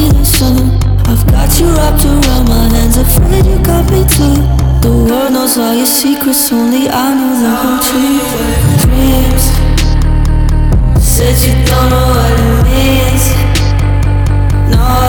me this soon. I've got you wrapped around my hands, afraid you got me too. The world knows all your secrets, only I know the whole truth. Dreams, said you don't know what it means. No,